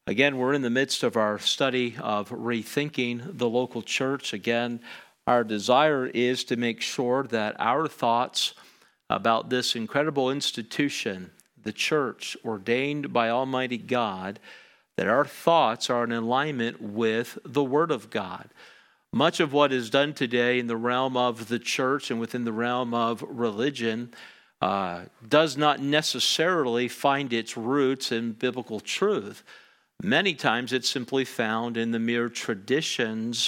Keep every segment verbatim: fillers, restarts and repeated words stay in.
Again, we're in the midst of our study of rethinking the local church. Again, our desire is to make sure that our thoughts about this incredible institution, the church, ordained by Almighty God, that our thoughts are in alignment with the Word of God. Much of what is done today in the realm of the church and within the realm of religion uh, does not necessarily find its roots in biblical truth. Many times it's simply found in the mere traditions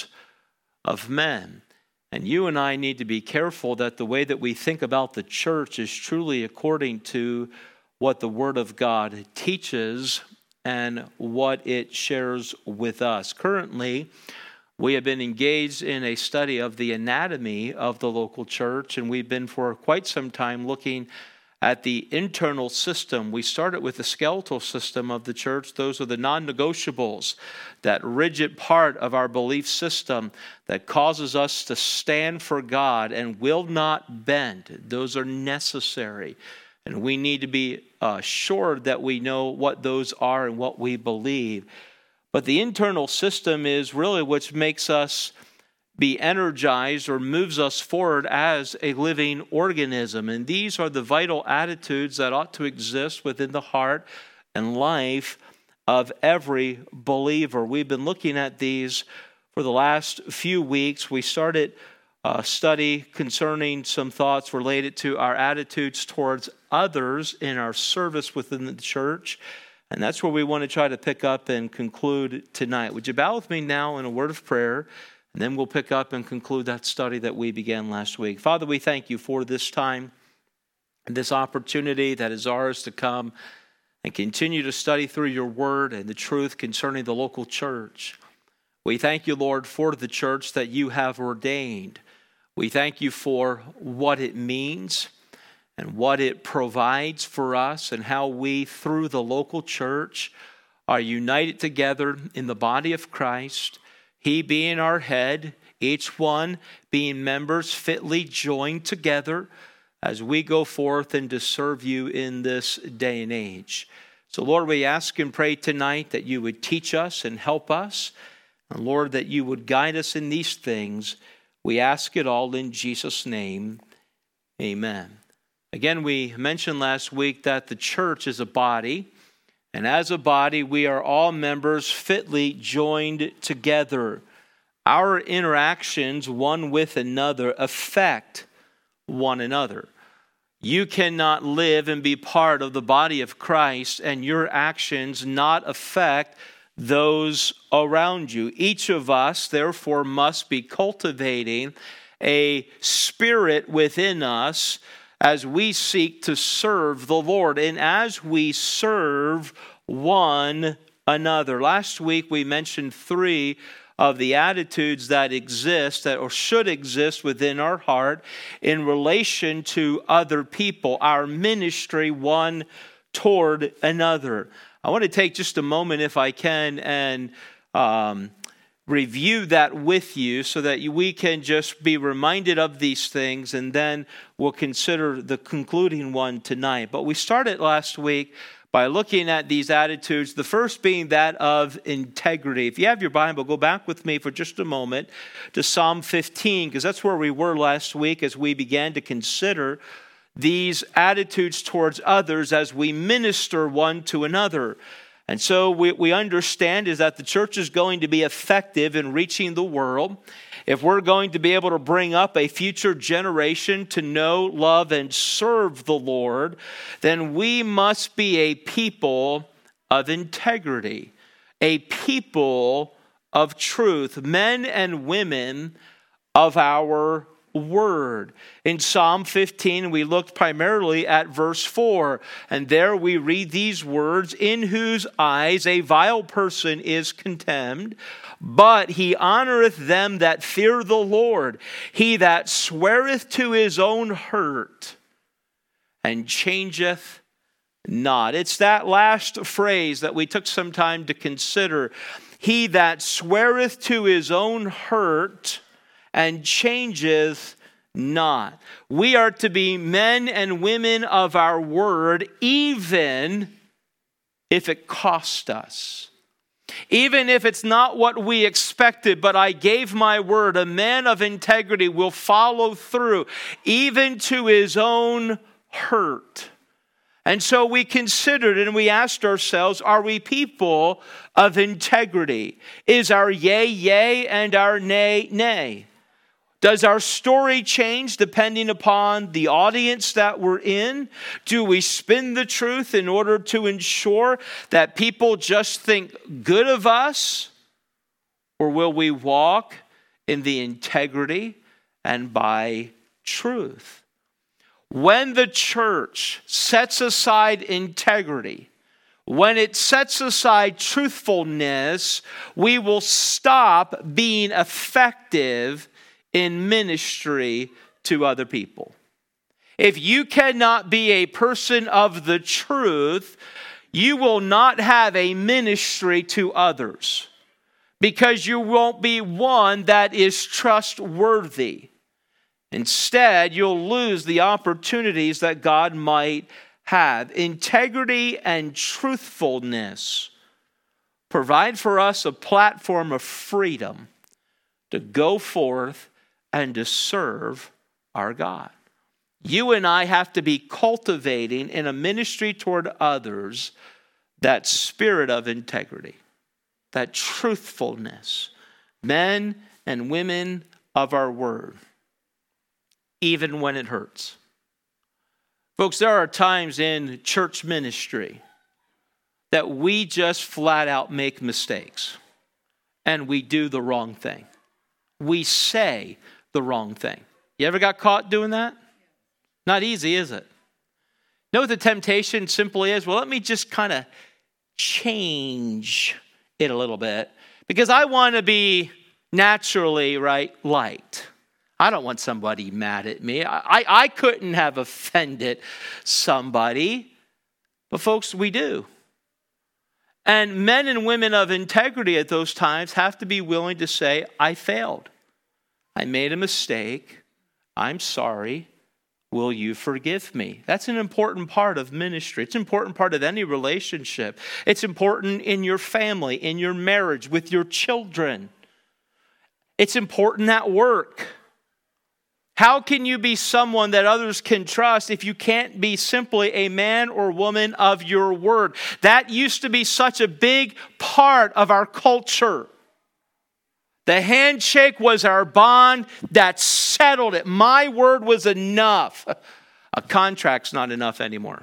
of men. And you and I need to be careful that the way that we think about the church is truly according to what the Word of God teaches and what it shares with us. Currently, we have been engaged in a study of the anatomy of the local church, and we've been for quite some time looking at the internal system. We started with the skeletal system of the church. Those are the non-negotiables, that rigid part of our belief system that causes us to stand for God and will not bend. Those are necessary. And we need to be assured that we know what those are and what we believe. But the internal system is really what makes us be energized or moves us forward as a living organism. And these are the vital attitudes that ought to exist within the heart and life of every believer. We've been looking at these for the last few weeks. We started a study concerning some thoughts related to our attitudes towards others in our service within the church. And that's where we want to try to pick up and conclude tonight. Would you bow with me now in a word of prayer? And then we'll pick up and conclude that study that we began last week. Father, we thank you for this time and this opportunity that is ours to come and continue to study through your word and the truth concerning the local church. We thank you, Lord, for the church that you have ordained. We thank you for what it means and what it provides for us and how we, through the local church, are united together in the body of Christ, He being our head, each one being members fitly joined together as we go forth and to serve you in this day and age. So, Lord, we ask and pray tonight that you would teach us and help us. And, Lord, that you would guide us in these things. We ask it all in Jesus' name. Amen. Again, we mentioned last week that the church is a body. And as a body, we are all members fitly joined together. Our interactions one with another affect one another. You cannot live and be part of the body of Christ and your actions not affect those around you. Each of us, therefore, must be cultivating a spirit within us as we seek to serve the Lord and as we serve one another. Last week we mentioned three of the attitudes that exist that or should exist within our heart in relation to other people, our ministry one toward another. I want to take just a moment, if I can, and um, review that with you so that we can just be reminded of these things, and then we'll consider the concluding one tonight. But we started last week by looking at these attitudes, the first being that of integrity. If you have your Bible, go back with me for just a moment to Psalm fifteen, because that's where we were last week as we began to consider these attitudes towards others as we minister one to another. And so we, we understand is that the church is going to be effective in reaching the world. If we're going to be able to bring up a future generation to know, love, and serve the Lord, then we must be a people of integrity, a people of truth, men and women of our word. In Psalm fifteen, we looked primarily at verse four, and there we read these words, "In whose eyes a vile person is contemned, but he honoreth them that fear the Lord. He that sweareth to his own hurt and changeth not." It's that last phrase that we took some time to consider. He that sweareth to his own hurt and changeth not. We are to be men and women of our word, even if it cost us. Even if it's not what we expected, but I gave my word, a man of integrity will follow through, even to his own hurt. And so we considered and we asked ourselves, are we people of integrity? Is our yea, yea, and our nay, nay? Does our story change depending upon the audience that we're in? Do we spin the truth in order to ensure that people just think good of us? Or will we walk in the integrity and by truth? When the church sets aside integrity, when it sets aside truthfulness, we will stop being effective in ministry to other people. If you cannot be a person of the truth, you will not have a ministry to others, because you won't be one that is trustworthy. Instead, you'll lose the opportunities that God might have. Integrity and truthfulness provide for us a platform of freedom to go forth and to serve our God. You and I have to be cultivating in a ministry toward others that spirit of integrity, that truthfulness, men and women of our word, even when it hurts. Folks, there are times in church ministry that we just flat out make mistakes and we do the wrong thing. We say the wrong thing. You ever got caught doing that? Not easy, is it? You know what the temptation simply is? Well, let me just kind of change it a little bit because I want to be naturally, right, liked. I don't want somebody mad at me. I, I, I couldn't have offended somebody. But folks, we do. And men and women of integrity at those times have to be willing to say, I failed. I made a mistake. I'm sorry. Will you forgive me? That's an important part of ministry. It's an important part of any relationship. It's important in your family, in your marriage, with your children. It's important at work. How can you be someone that others can trust if you can't be simply a man or woman of your word? That used to be such a big part of our culture. The handshake was our bond that settled it. My word was enough. A contract's not enough anymore.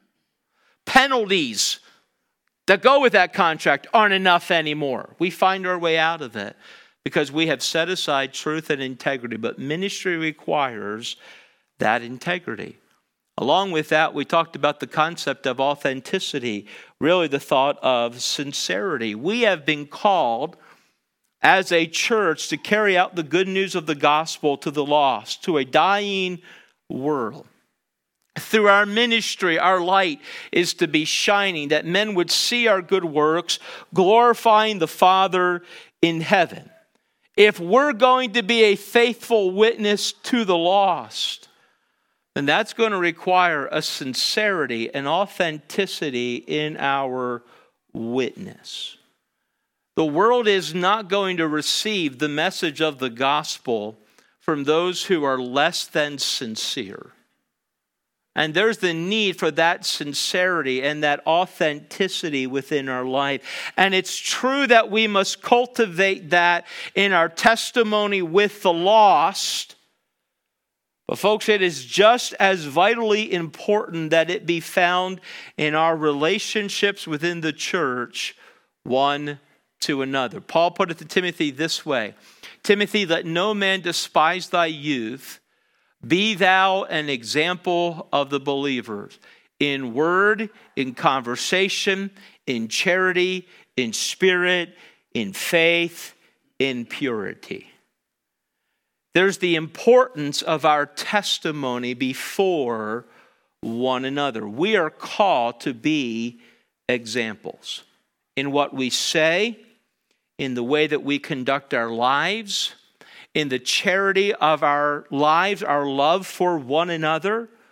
Penalties that go with that contract aren't enough anymore. We find our way out of it, because we have set aside truth and integrity. But ministry requires that integrity. Along with that, we talked about the concept of authenticity, really the thought of sincerity. We have been called as a church to carry out the good news of the gospel to the lost, to a dying world. Through our ministry, our light is to be shining, that men would see our good works, glorifying the Father in heaven. If we're going to be a faithful witness to the lost, then that's going to require a sincerity and authenticity in our witness. The world is not going to receive the message of the gospel from those who are less than sincere. And there's the need for that sincerity and that authenticity within our life. And it's true that we must cultivate that in our testimony with the lost. But folks, it is just as vitally important that it be found in our relationships within the church, one to another. Paul put it to Timothy this way: Timothy, let no man despise thy youth. Be thou an example of the believers in word, in conversation, in charity, in spirit, in faith, in purity. There's the importance of our testimony before one another. We are called to be examples in what we say, in the way that we conduct our lives, in the charity of our lives, our love for one another.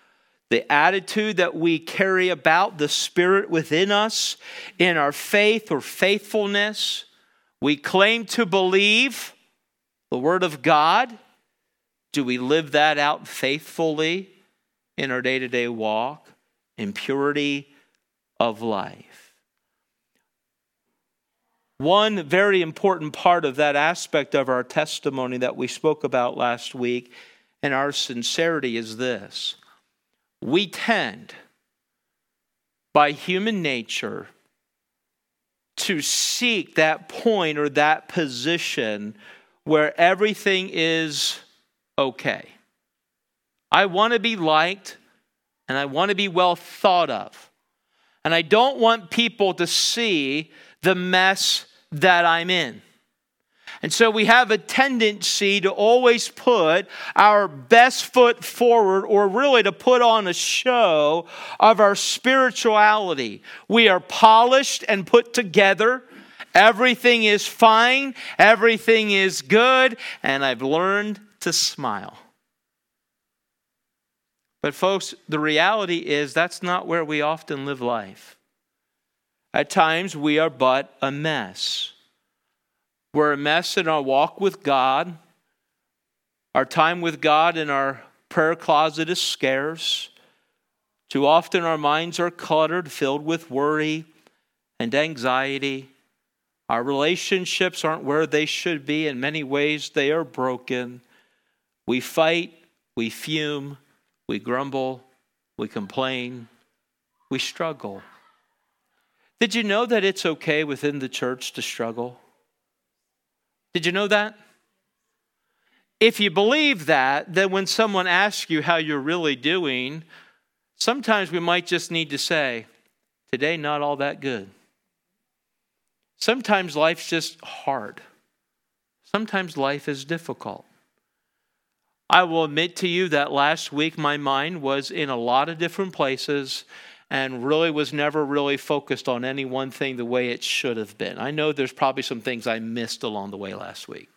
the attitude that we carry about, the Spirit within us, in our faith or faithfulness. We claim to believe the Word of God. Do we live that out faithfully in our day-to-day walk, in purity of life? One very important part of that aspect of our testimony that we spoke about last week and our sincerity is this. We tend, by human nature, to seek that point or that position where everything is okay. I want to be liked and I want to be well thought of. And I don't want people to see the mess that I'm in. And so we have a tendency to always put our best foot forward, or really to put on a show of our spirituality. We are polished and put together. Everything is fine. Everything is good. And I've learned to smile. But folks, the reality is that's not where we often live life. At times we are but a mess. We're a mess in our walk with God. Our time with God in our prayer closet is scarce. Too often our minds are cluttered, filled with worry and anxiety. Our relationships aren't where they should be. In many ways, they are broken. We fight, we fume, we grumble, we complain, we struggle. Did you know that it's okay within the church to struggle? Did you know that? If you believe that, then when someone asks you how you're really doing, sometimes we might just need to say, today not all that good. Sometimes life's just hard. Sometimes life is difficult. I will admit to you that last week my mind was in a lot of different places and really was never really focused on any one thing the way it should have been. I know there's probably some things I missed along the way last week.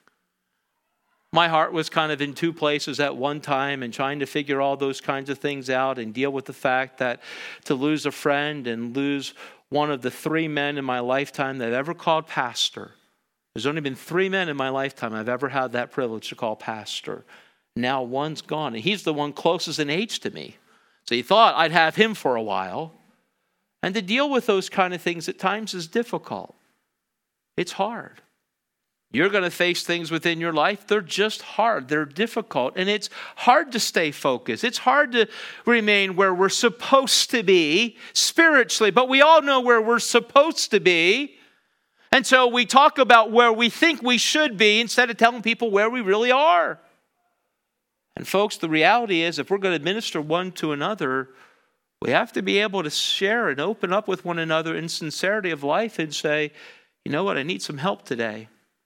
My heart was kind of in two places at one time and trying to figure all those kinds of things out and deal with the fact that to lose a friend and lose one of the three men in my lifetime that I've ever called pastor. There's only been three men in my lifetime I've ever had that privilege to call pastor. Now one's gone, and he's the one closest in age to me. So you thought I'd have him for a while. And to deal with those kind of things at times is difficult. It's hard. You're going to face things within your life. They're just hard. They're difficult. And it's hard to stay focused. It's hard to remain where we're supposed to be spiritually. But we all know where we're supposed to be. And so we talk about where we think we should be instead of telling people where we really are. And folks, the reality is if we're going to minister one to another, we have to be able to share and open up with one another in sincerity of life and say, you know what, I need some help today.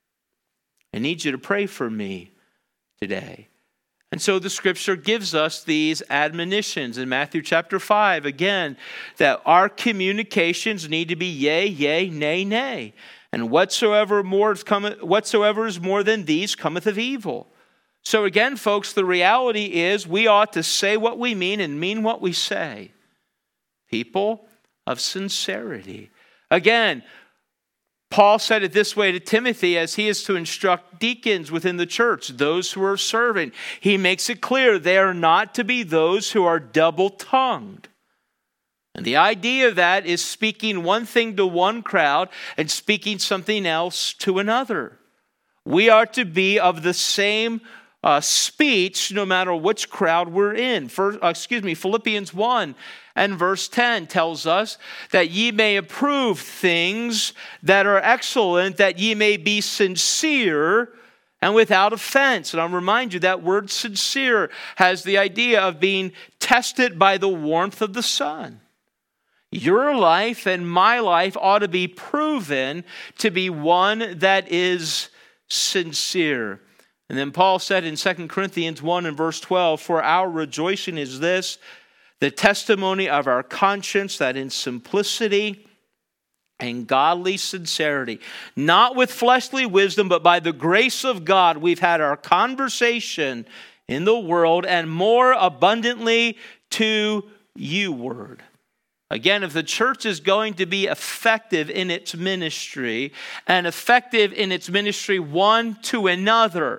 I need you to pray for me today. And so the scripture gives us these admonitions in Matthew chapter five, again, that our communications need to be yea, yea, nay, nay. And whatsoever more is cometh, whatsoever is more than these cometh of evil. So again, folks, the reality is we ought to say what we mean and mean what we say. People of sincerity. Again, Paul said it this way to Timothy as he is to instruct deacons within the church, those who are serving. He makes it clear they are not to be those who are double-tongued. And the idea of that is speaking one thing to one crowd and speaking something else to another. We are to be of the same Uh, speech, no matter which crowd we're in. For, uh, excuse me, Philippians one and verse ten tells us that ye may approve things that are excellent, that ye may be sincere and without offense. And I'll remind you that word sincere has the idea of being tested by the warmth of the sun. Your life and my life ought to be proven to be one that is sincere. And then Paul said in Second Corinthians one and verse twelve, for our rejoicing is this, the testimony of our conscience, that in simplicity and godly sincerity, not with fleshly wisdom, but by the grace of God, we've had our conversation in the world, and more abundantly to you word. Again, if the church is going to be effective in its ministry, and effective in its ministry one to another,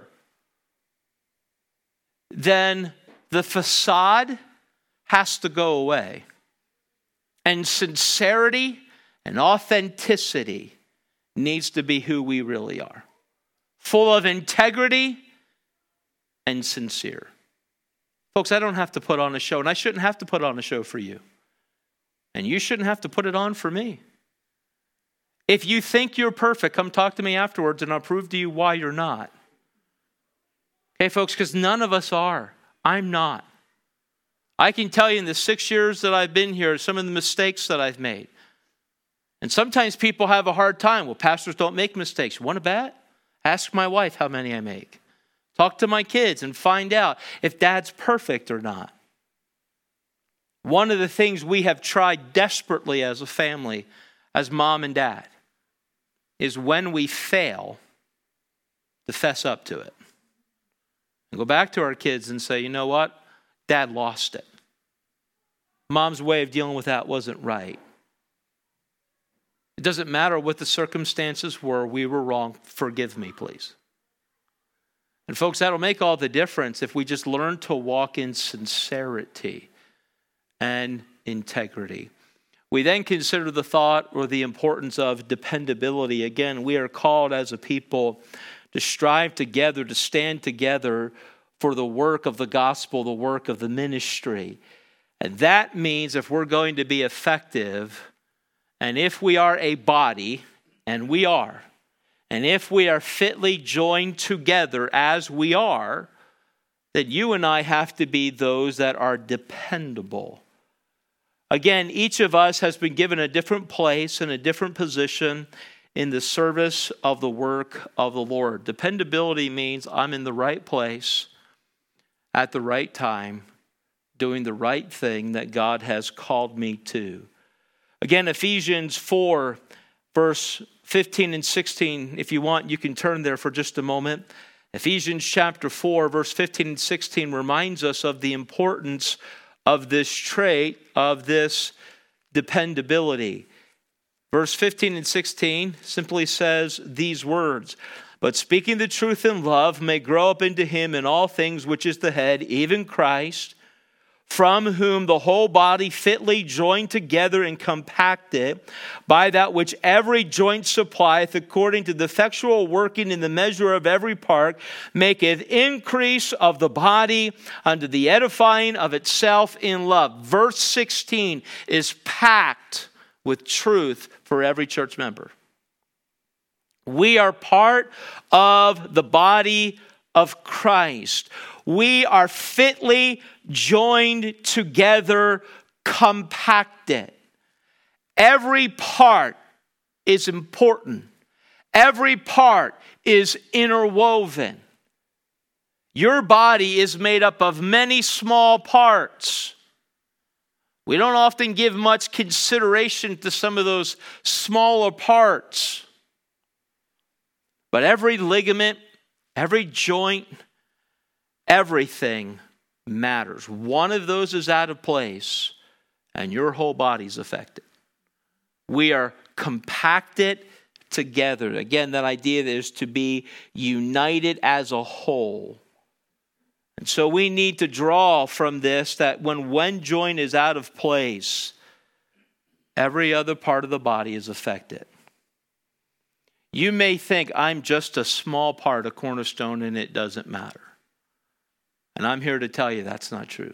then the facade has to go away. And sincerity and authenticity needs to be who we really are. Full of integrity and sincere. Folks, I don't have to put on a show, and I shouldn't have to put on a show for you. And you shouldn't have to put it on for me. If you think you're perfect, come talk to me afterwards and I'll prove to you why you're not. Okay, folks, because none of us are. I'm not. I can tell you in the six years that I've been here, some of the mistakes that I've made. And sometimes people have a hard time. Well, pastors don't make mistakes. You want to bet? Ask my wife how many I make. Talk to my kids and find out if dad's perfect or not. One of the things we have tried desperately as a family, as mom and dad, is when we fail, to fess up to it. And go back to our kids and say, you know what? Dad lost it. Mom's way of dealing with that wasn't right. It doesn't matter what the circumstances were. We were wrong. Forgive me, please. And folks, that'll make all the difference if we just learn to walk in sincerity and integrity. We then consider the thought or the importance of dependability. Again, we are called as a people to strive together, to stand together for the work of the gospel, the work of the ministry. And that means if we're going to be effective, and if we are a body, and we are, and if we are fitly joined together as we are, that you and I have to be those that are dependable. Again, each of us has been given a different place and a different position in the service of the work of the Lord. Dependability means I'm in the right place at the right time, doing the right thing that God has called me to. Again, Ephesians four, verse fifteen and sixteen, if you want, you can turn there for just a moment. Ephesians chapter four, verse fifteen and sixteen reminds us of the importance of this trait, of this dependability. Verse fifteen and sixteen simply says these words, but speaking the truth in love may grow up into him in all things which is the head, even Christ, from whom the whole body fitly joined together and compacted by that which every joint supplieth, according to the effectual working in the measure of every part, maketh increase of the body unto the edifying of itself in love. Verse sixteen is packed with truth for every church member. We are part of the body of Christ. We are fitly joined together, compacted. Every part is important. Every part is interwoven. Your body is made up of many small parts. We don't often give much consideration to some of those smaller parts. But every ligament, every joint, everything matters. One of those is out of place, and your whole body's affected. We are compacted together. Again, that idea is to be united as a whole. And so we need to draw from this that when one joint is out of place, every other part of the body is affected. You may think I'm just a small part of Cornerstone and it doesn't matter. And I'm here to tell you that's not true.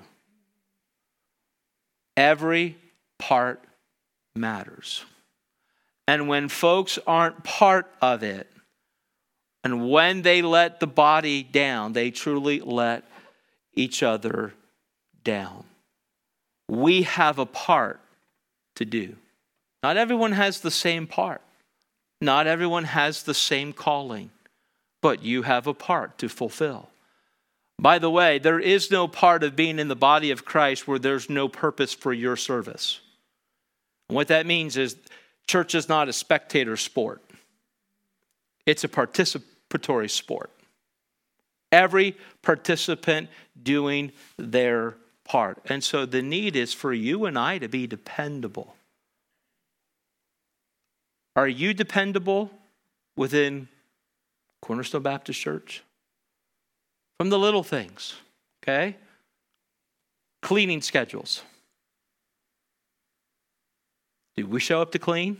Every part matters. And when folks aren't part of it, and when they let the body down, they truly let each other down. We have a part to do. Not everyone has the same part. Not everyone has the same calling, but you have a part to fulfill. By the way, there is no part of being in the body of Christ where there's no purpose for your service. And what that means is church is not a spectator sport. It's a participatory sport. Every participant doing their part. And so the need is for you and I to be dependable. Are you dependable within Cornerstone Baptist Church? From the little things, okay? Cleaning schedules. Do we show up to clean?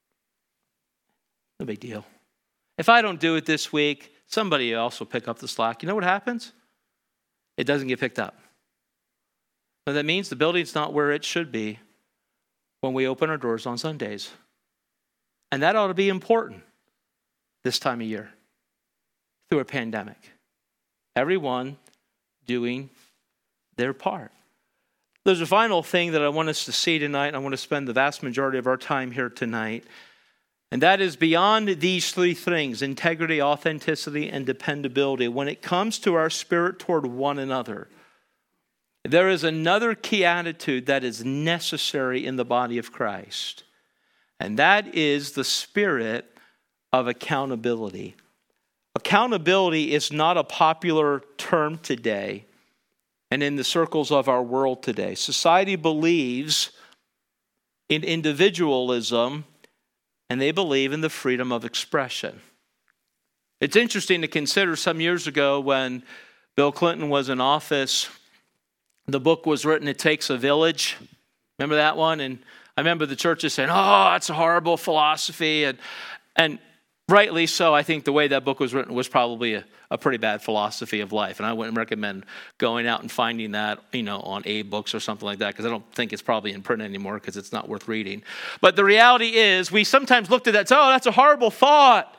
No big deal. If I don't do it this week, somebody else will pick up the slack. You know what happens? It doesn't get picked up. And that means the building's not where it should be when we open our doors on Sundays. And that ought to be important this time of year through a pandemic. Everyone doing their part. There's a final thing that I want us to see tonight, and I want to spend the vast majority of our time here tonight. And that is beyond these three things, integrity, authenticity, and dependability. When it comes to our spirit toward one another, there is another key attitude that is necessary in the body of Christ. And that is the spirit of accountability. Accountability is not a popular term today and in the circles of our world today. Society believes in individualism, and they believe in the freedom of expression. It's interesting to consider some years ago when Bill Clinton was in office, the book was written, It Takes a Village. Remember that one? And I remember the churches saying, oh, that's a horrible philosophy. And and rightly so, I think the way that book was written was probably a, a pretty bad philosophy of life. And I wouldn't recommend going out and finding that, you know, on A books or something like that, because I don't think it's probably in print anymore because it's not worth reading. But the reality is we sometimes looked at that and said, oh, that's a horrible thought.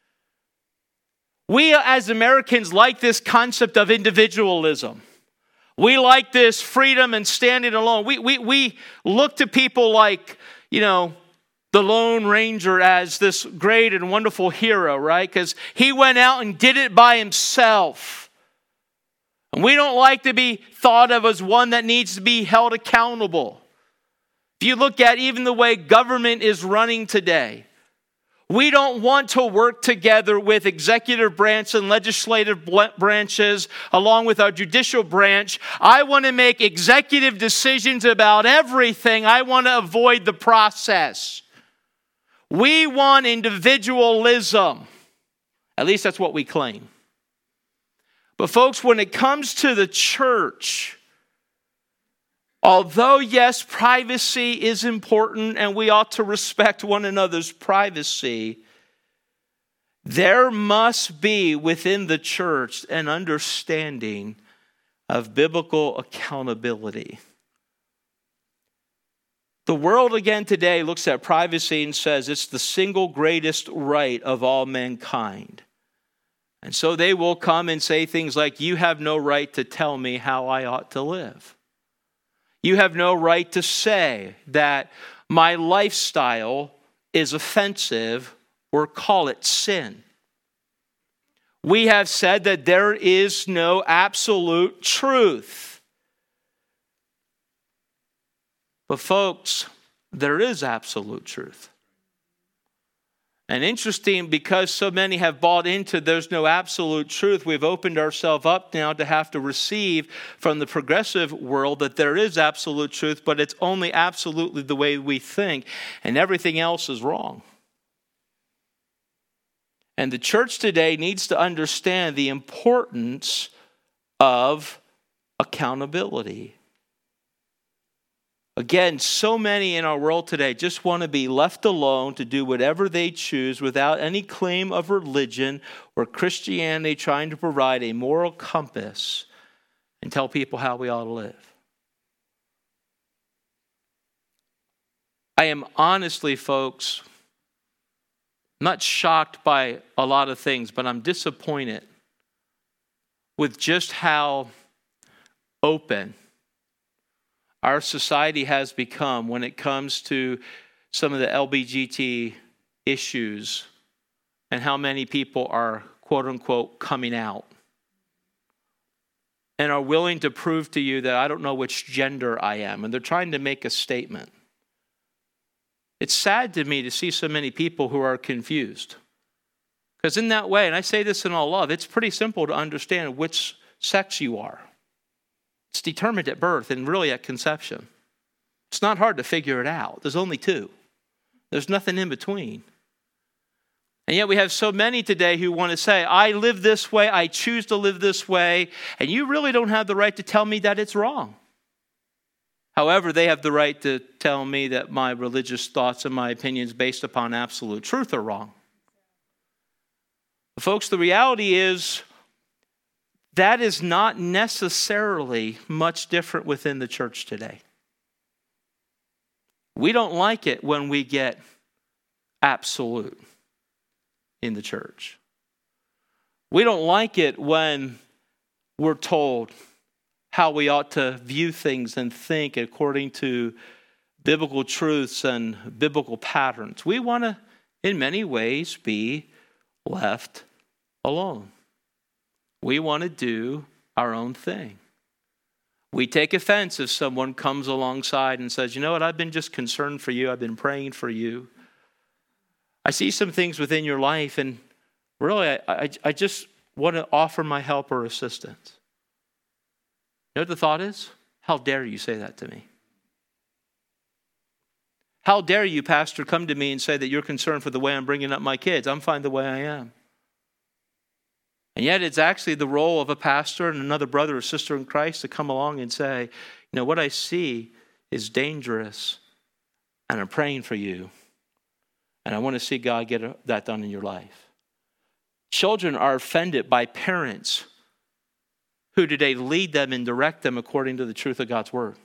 We as Americans like this concept of individualism. We like this freedom and standing alone. We, we, we look to people like, you know, the Lone Ranger as this great and wonderful hero, right? Because he went out and did it by himself. And we don't like to be thought of as one that needs to be held accountable. If you look at even the way government is running today, we don't want to work together with executive branch and legislative branches along with our judicial branch. I want to make executive decisions about everything. I want to avoid the process. We want individualism. At least that's what we claim. But folks, when it comes to the church, although, yes, privacy is important and we ought to respect one another's privacy, there must be within the church an understanding of biblical accountability. The world again today looks at privacy and says it's the single greatest right of all mankind. And so they will come and say things like, you have no right to tell me how I ought to live. You have no right to say that my lifestyle is offensive or call it sin. We have said that there is no absolute truth. But folks, there is absolute truth. And interesting, because so many have bought into there's no absolute truth, we've opened ourselves up now to have to receive from the progressive world that there is absolute truth, but it's only absolutely the way we think, and everything else is wrong. And the church today needs to understand the importance of accountability. Again, so many in our world today just want to be left alone to do whatever they choose without any claim of religion or Christianity trying to provide a moral compass and tell people how we ought to live. I am honestly, folks, not shocked by a lot of things, but I'm disappointed with just how open our society has become when it comes to some of the L G B T issues and how many people are, quote unquote, coming out and are willing to prove to you that I don't know which gender I am. And they're trying to make a statement. It's sad to me to see so many people who are confused. Because in that way, and I say this in all love, it's pretty simple to understand which sex you are. It's determined at birth and really at conception. It's not hard to figure it out. There's only two. There's nothing in between. And yet we have so many today who want to say, I live this way, I choose to live this way, and you really don't have the right to tell me that it's wrong. However, they have the right to tell me that my religious thoughts and my opinions based upon absolute truth are wrong. Folks, the reality is that is not necessarily much different within the church today. We don't like it when we get absolute in the church. We don't like it when we're told how we ought to view things and think according to biblical truths and biblical patterns. We want to, in many ways, be left alone. We want to do our own thing. We take offense if someone comes alongside and says, you know what, I've been just concerned for you. I've been praying for you. I see some things within your life, and really, I, I, I just want to offer my help or assistance. You know what the thought is? How dare you say that to me? How dare you, pastor, come to me and say that you're concerned for the way I'm bringing up my kids? I'm fine the way I am. And yet it's actually the role of a pastor and another brother or sister in Christ to come along and say, you know, what I see is dangerous, and I'm praying for you, and I want to see God get that done in your life. Children are offended by parents who today lead them and direct them according to the truth of God's word.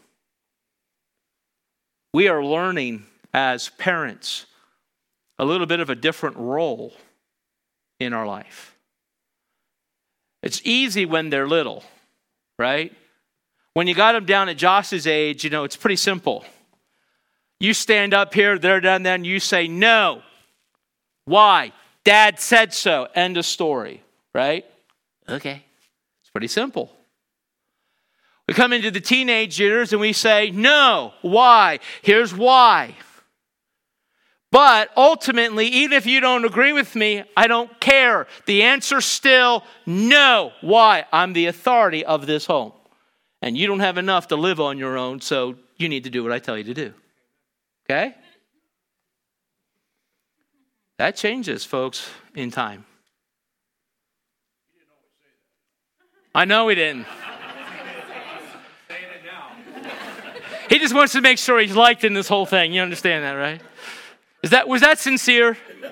We are learning as parents a little bit of a different role in our life. It's easy when they're little, right? When you got them down at Josh's age, you know, it's pretty simple. You stand up here, they're down there, and you say, no. Why? Dad said so. End of story, right? Okay. It's pretty simple. We come into the teenage years and we say, no. Why? Here's why. But ultimately, even if you don't agree with me, I don't care. The answer's still no. Why? I'm the authority of this home. And you don't have enough to live on your own, so you need to do what I tell you to do. Okay? That changes, folks, in time. I know he didn't. He just wants to make sure he's liked in this whole thing. You understand that, right? Is that was that sincere?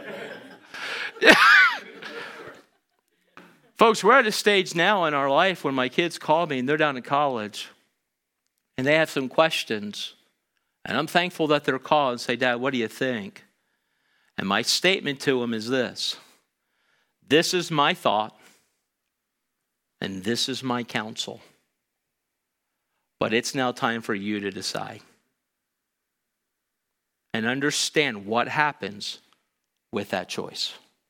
Folks, we're at a stage now in our life when my kids call me and they're down in college and they have some questions. And I'm thankful that they're called and say, Dad, what do you think? And my statement to them is this. This is my thought and this is my counsel. But it's now time for you to decide. And understand what happens with that choice.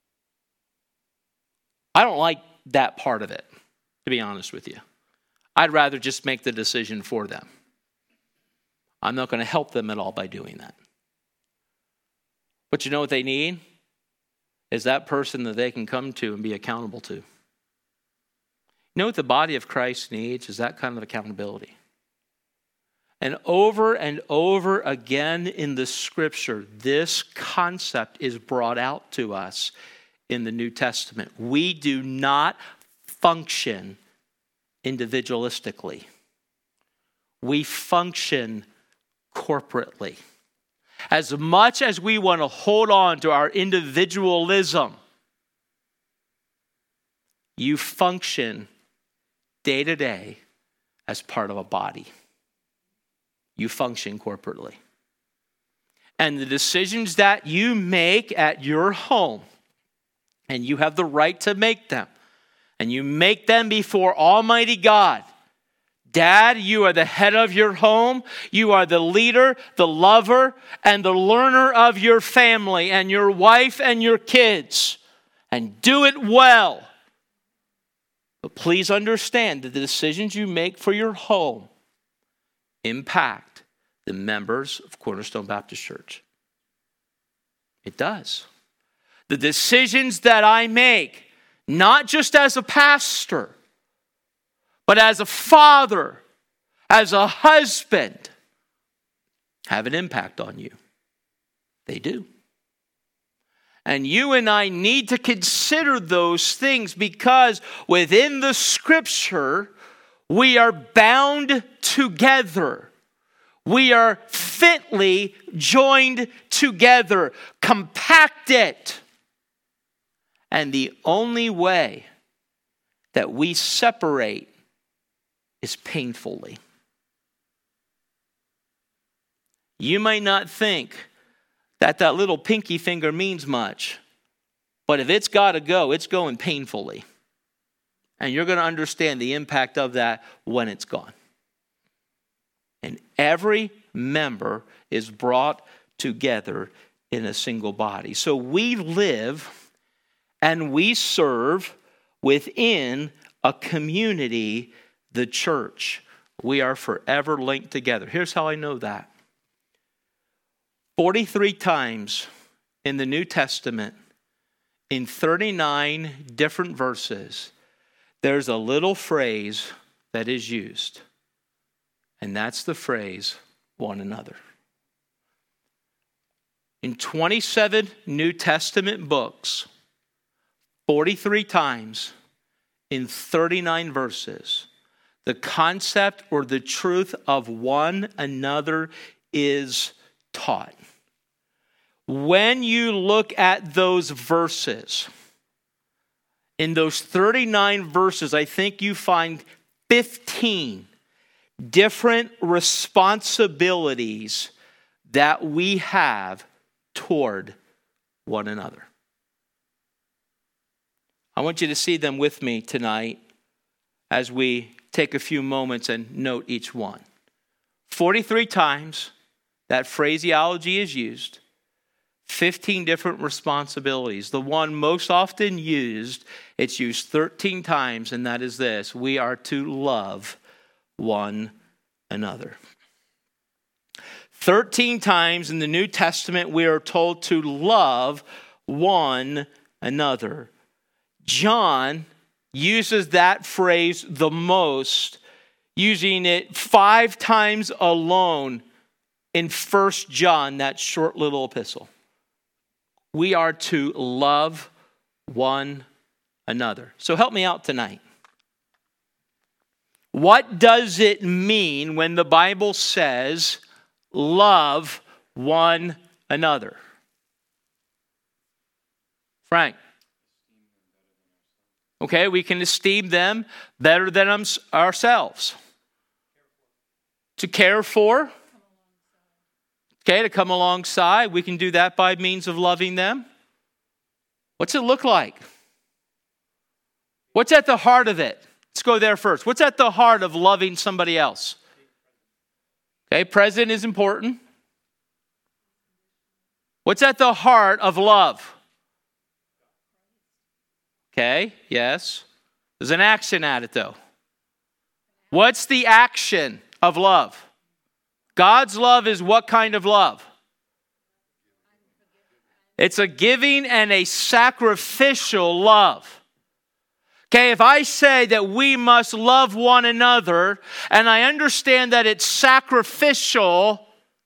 I don't like that part of it, to be honest with you. I'd rather just make the decision for them. I'm not going to help them at all by doing that. But you know what they need? Is that person that they can come to and be accountable to. You know what the body of Christ needs? Is that kind of accountability. And over and over again in the scripture, this concept is brought out to us in the New Testament. We do not function individualistically. We function corporately. As much as we want to hold on to our individualism, you function day to day as part of a body. You function corporately. And the decisions that you make at your home, and you have the right to make them, and you make them before Almighty God. Dad, you are the head of your home. You are the leader, the lover, and the learner of your family, and your wife and your kids. And do it well. But please understand that the decisions you make for your home impact the members of Cornerstone Baptist Church. It does. The decisions that I make, not just as a pastor, but as a father, as a husband have an impact on you. They do. And you and I need to consider those things because within the Scripture, we are bound together. We are fitly joined together, compacted. And the only way that we separate is painfully. You might not think that that little pinky finger means much, but if it's got to go, it's going painfully. And you're going to understand the impact of that when it's gone. And every member is brought together in a single body. So we live and we serve within a community, the church. We are forever linked together. Here's how I know that. forty-three times in the New Testament, in thirty-nine different verses, there's a little phrase that is used. And that's the phrase, one another. In twenty-seven New Testament books, forty-three times in thirty-nine verses, the concept or the truth of one another is taught. When you look at those verses, in those thirty-nine verses, I think you find fifteen different responsibilities that we have toward one another. I want you to see them with me tonight as we take a few moments and note each one. forty-three times that phraseology is used. fifteen different responsibilities. The one most often used, it's used thirteen times, and that is this: we are to love one another. thirteen times in the New Testament, we are told to love one another. John uses that phrase the most, using it five times alone in First John, that short little epistle. We are to love one another. So help me out tonight. What does it mean when the Bible says, love one another? Frank. Okay, we can esteem them better than ourselves. To care for. Okay, to come alongside. We can do that by means of loving them. What's it look like? What's at the heart of it? Let's go there first. What's at the heart of loving somebody else? Okay, present is important. What's at the heart of love? Okay, yes. There's an action at it though. What's the action of love? God's love is what kind of love? It's a giving and a sacrificial love. Okay, if I say that we must love one another, and I understand that it's sacrificial,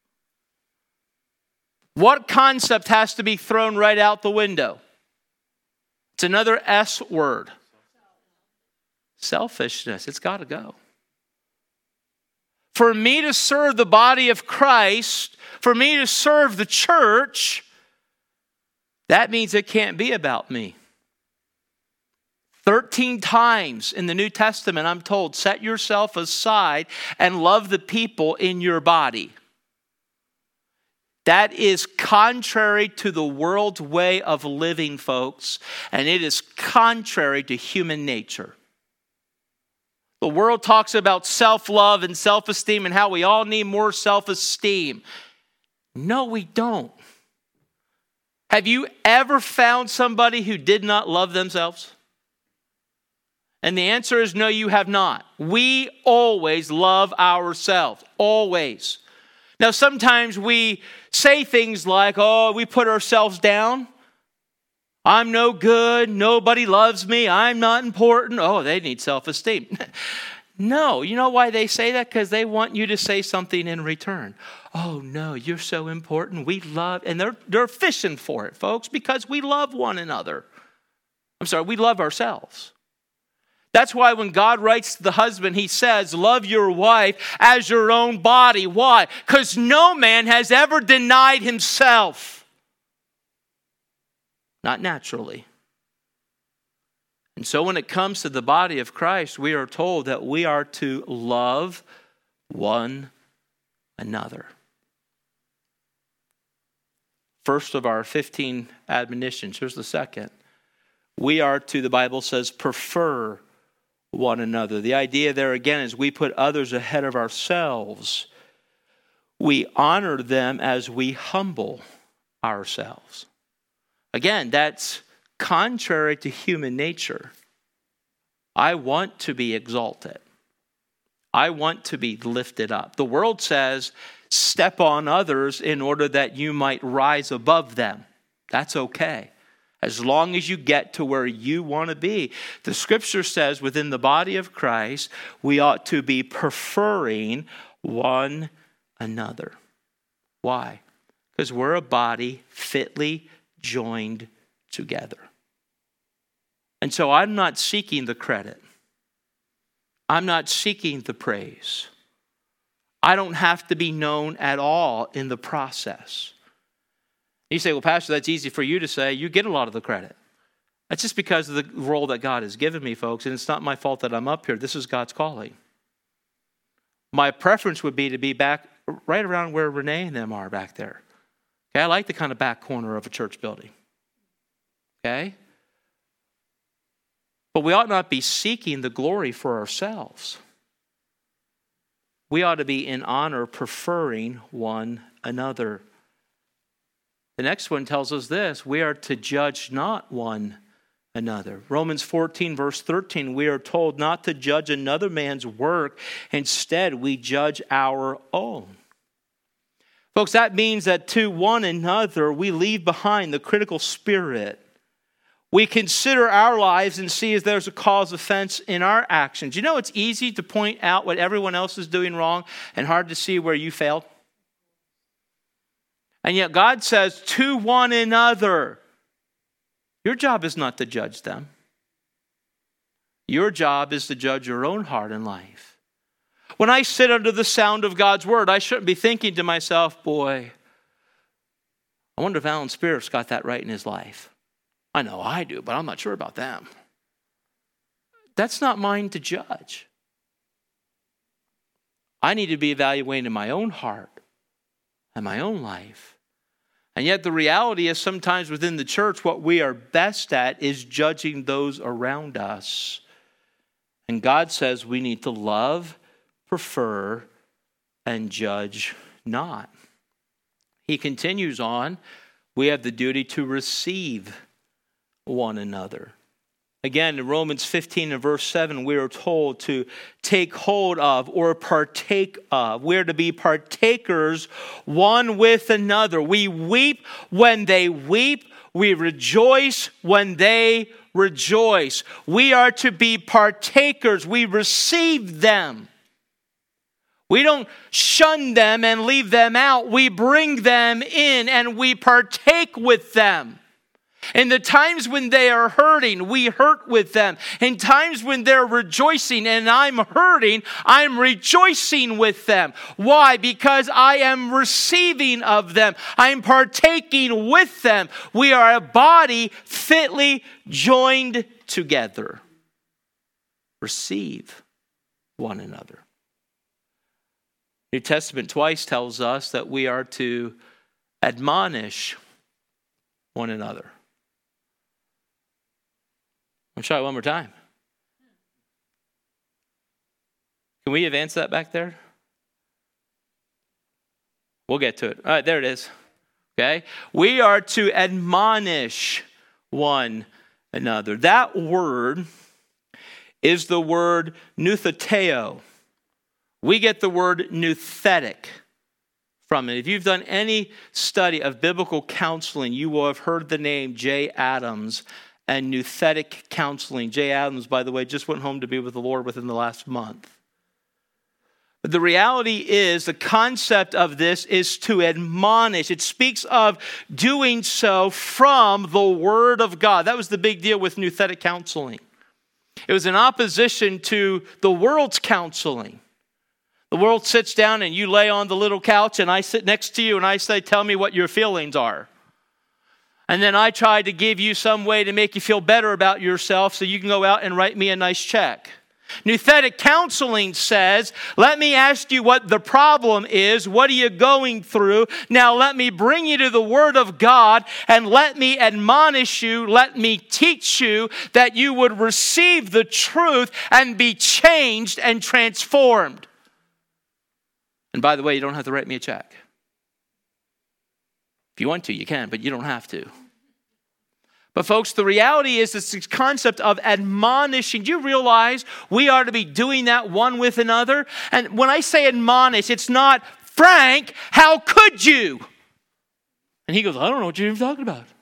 what concept has to be thrown right out the window? It's another S word. Selfishness. It's got to go. For me to serve the body of Christ, for me to serve the church, that means it can't be about me. Thirteen times in the New Testament, I'm told, set yourself aside and love the people in your body. That is contrary to the world's way of living, folks, and it is contrary to human nature. The world talks about self-love and self-esteem and how we all need more self-esteem. No, we don't. Have you ever found somebody who did not love themselves? And the answer is no, you have not. We always love ourselves. Always. Now, sometimes we say things like, oh, we put ourselves down. I'm no good. Nobody loves me. I'm not important. Oh, they need self-esteem. No. You know why they say that? Because they want you to say something in return. Oh, no, you're so important. We love, and they're, they're fishing for it, folks, because we love one another. I'm sorry, we love ourselves. That's why when God writes to the husband, he says, love your wife as your own body. Why? Because no man has ever denied himself. Not naturally. And so when it comes to the body of Christ, we are told that we are to love one another. First of our fifteen admonitions. Here's the second. We are to, the Bible says, prefer one another. The idea there again is we put others ahead of ourselves. We honor them as we humble ourselves. Again, that's contrary to human nature. I want to be exalted. I want to be lifted up. The world says, step on others in order that you might rise above them. That's okay, as long as you get to where you want to be. The scripture says within the body of Christ, we ought to be preferring one another. Why? Because we're a body fitly joined together. And so I'm not seeking the credit. I'm not seeking the praise. I don't have to be known at all in the process. You say, well, Pastor, that's easy for you to say. You get a lot of the credit. That's just because of the role that God has given me, folks. And it's not my fault that I'm up here. This is God's calling. My preference would be to be back right around where Renee and them are back there. Okay, I like the kind of back corner of a church building. Okay? But we ought not be seeking the glory for ourselves. We ought to be in honor, preferring one another. The next one tells us this: we are to judge not one another. Romans fourteen, verse thirteen, we are told not to judge another man's work. Instead, we judge our own. Folks, that means that to one another, we leave behind the critical spirit. We consider our lives and see if there's a cause of offense in our actions. You know, it's easy to point out what everyone else is doing wrong and hard to see where you failed. And yet God says to one another, your job is not to judge them. Your job is to judge your own heart and life. When I sit under the sound of God's word, I shouldn't be thinking to myself, boy, I wonder if Alan Spears got that right in his life. I know I do, but I'm not sure about them. That's not mine to judge. I need to be evaluating my own heart and my own life. And yet the reality is sometimes within the church, what we are best at is judging those around us. And God says we need to love, prefer, and judge not. He continues on, we have the duty to receive one another. Again, in Romans fifteen and verse seven, we are told to take hold of or partake of. We are to be partakers one with another. We weep when they weep. We rejoice when they rejoice. We are to be partakers. We receive them. We don't shun them and leave them out. We bring them in and we partake with them. In the times when they are hurting, we hurt with them. In times when they're rejoicing and I'm hurting, I'm rejoicing with them. Why? Because I am receiving of them. I'm partaking with them. We are a body fitly joined together. Receive one another. New Testament twice tells us that we are to admonish one another. I'll try it one more time. Can we advance that back there? We'll get to it. All right, there it is. Okay? We are to admonish one another. That word is the word noutheteo. We get the word nouthetic from it. If you've done any study of biblical counseling, you will have heard the name Jay Adams and nouthetic counseling. Jay Adams, by the way, just went home to be with the Lord within the last month. But the reality is, the concept of this is to admonish. It speaks of doing so from the Word of God. That was the big deal with nouthetic counseling. It was in opposition to the world's counseling. The world sits down and you lay on the little couch and I sit next to you and I say, tell me what your feelings are. And then I try to give you some way to make you feel better about yourself so you can go out and write me a nice check. Nouthetic counseling says, let me ask you what the problem is. What are you going through? Now let me bring you to the Word of God and let me admonish you, let me teach you that you would receive the truth and be changed and transformed. And by the way, you don't have to write me a check. If you want to, you can, but you don't have to. But folks, the reality is this concept of admonishing. Do you realize we are to be doing that one with another? And when I say admonish, it's not, Frank, how could you? And he goes, I don't know what you're even talking about.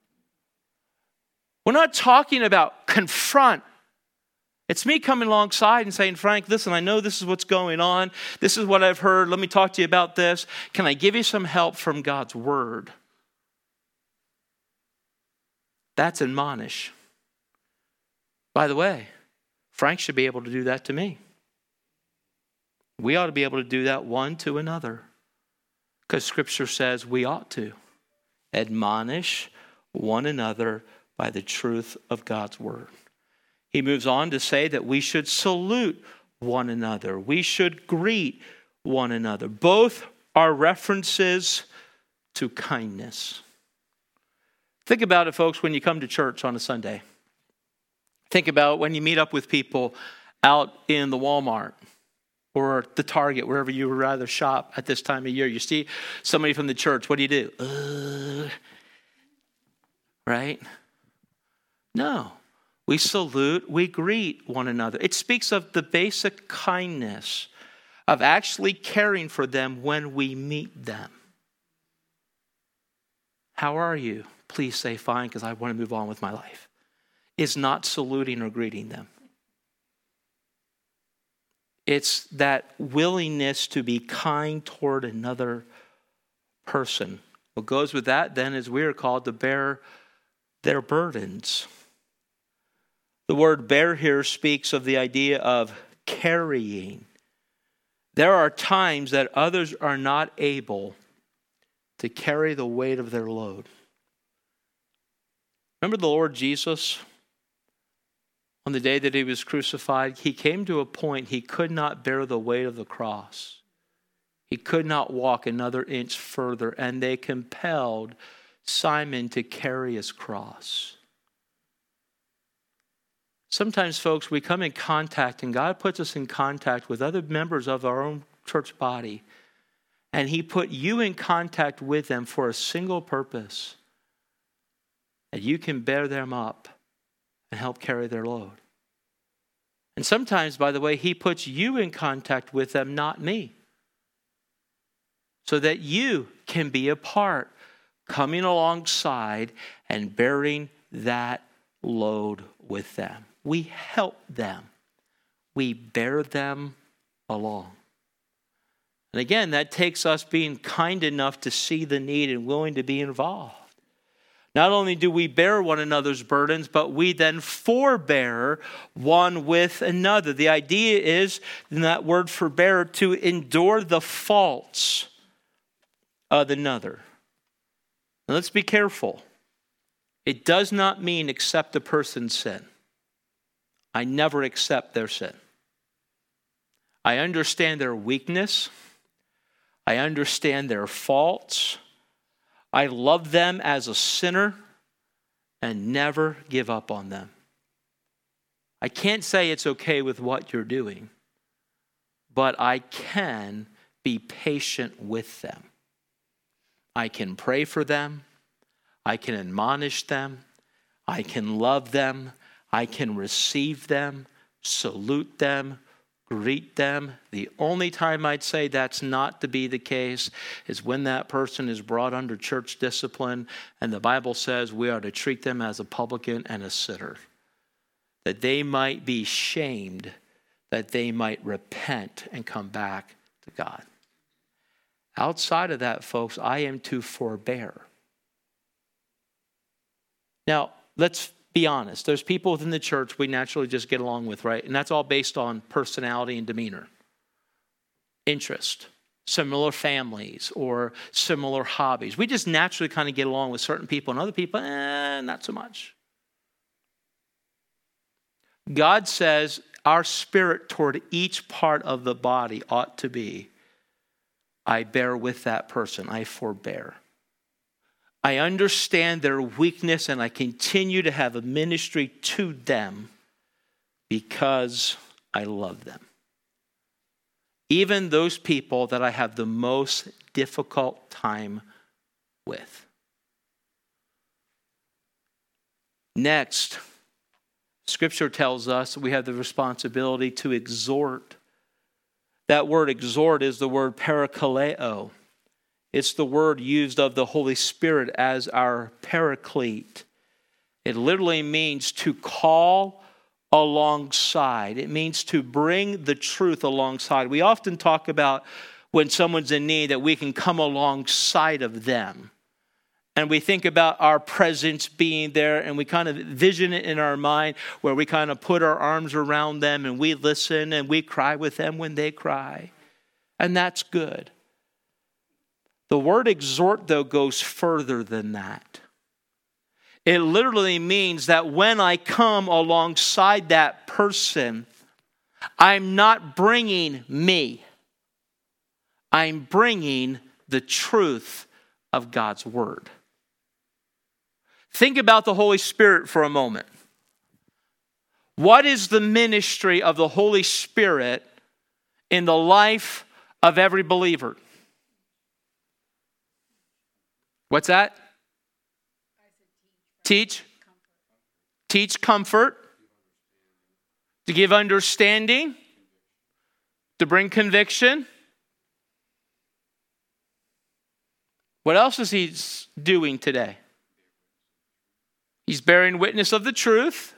We're not talking about confront. It's me coming alongside and saying, Frank, listen, I know this is what's going on. This is what I've heard. Let me talk to you about this. Can I give you some help from God's Word? That's admonish. By the way, Frank should be able to do that to me. We ought to be able to do that one to another. Because Scripture says we ought to admonish one another by the truth of God's Word. He moves on to say that we should salute one another. We should greet one another. Both are references to kindness. Think about it, folks, when you come to church on a Sunday. Think about when you meet up with people out in the Walmart or the Target, wherever you would rather shop at this time of year. You see somebody from the church, what do you do? Uh, right? No. We salute, we greet one another. It speaks of the basic kindness of actually caring for them when we meet them. How are you? Please say fine, because I want to move on with my life. Is not saluting or greeting them. It's that willingness to be kind toward another person. What goes with that then is we are called to bear their burdens. The word bear here speaks of the idea of carrying. There are times that others are not able to carry the weight of their load. Remember the Lord Jesus? On the day that he was crucified, he came to a point he could not bear the weight of the cross. He could not walk another inch further, and they compelled Simon to carry his cross. Sometimes, folks, we come in contact, and God puts us in contact with other members of our own church body, and he put you in contact with them for a single purpose, that you can bear them up and help carry their load. And sometimes, by the way, he puts you in contact with them, not me, so that you can be a part, coming alongside and bearing that load with them. We help them. We bear them along. And again, that takes us being kind enough to see the need and willing to be involved. Not only do we bear one another's burdens, but we then forbear one with another. The idea is, in that word forbear, to endure the faults of another. Now let's be careful. It does not mean accept the person's sin. I never accept their sin. I understand their weakness. I understand their faults. I love them as a sinner and never give up on them. I can't say it's okay with what you're doing, but I can be patient with them. I can pray for them. I can admonish them. I can love them. I can receive them, salute them, greet them. The only time I'd say that's not to be the case is when that person is brought under church discipline and the Bible says we are to treat them as a publican and a sinner, that they might be shamed that they might repent and come back to God. Outside of that, folks, I am to forbear. Now, let's be honest. There's people within the church we naturally just get along with, right? And that's all based on personality and demeanor, interest, similar families, or similar hobbies. We just naturally kind of get along with certain people, and other people, eh, not so much. God says our spirit toward each part of the body ought to be, I bear with that person, I forbear. I understand their weakness and I continue to have a ministry to them because I love them. Even those people that I have the most difficult time with. Next, Scripture tells us we have the responsibility to exhort. That word exhort is the word parakaleo. It's the word used of the Holy Spirit as our paraclete. It literally means to call alongside. It means to bring the truth alongside. We often talk about when someone's in need that we can come alongside of them. And we think about our presence being there, and we kind of vision it in our mind where we kind of put our arms around them and we listen and we cry with them when they cry. And that's good. The word exhort, though, goes further than that. It literally means that when I come alongside that person, I'm not bringing me. I'm bringing the truth of God's word. Think about the Holy Spirit for a moment. What is the ministry of the Holy Spirit in the life of every believer? What's that? Teach. Teach comfort. To give understanding. To bring conviction. What else is he doing today? He's bearing witness of the truth.